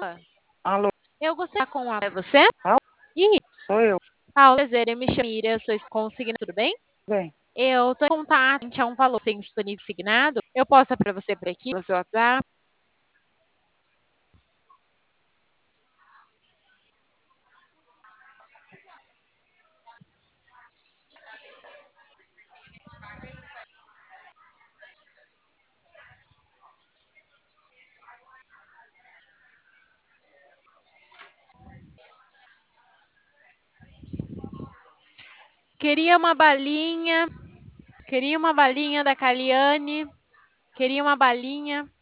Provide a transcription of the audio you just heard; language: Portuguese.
Alô, Eu gostaria de falar com você. Al- Ih, sou eu. prazer, eu me chamo Miriam, sou consignado, tudo bem? Bem, Eu estou em contato, a gente é um valor sem disponível signado. Eu posso para você por aqui, no seu WhatsApp. Queria uma balinha da Caliane, queria uma balinha.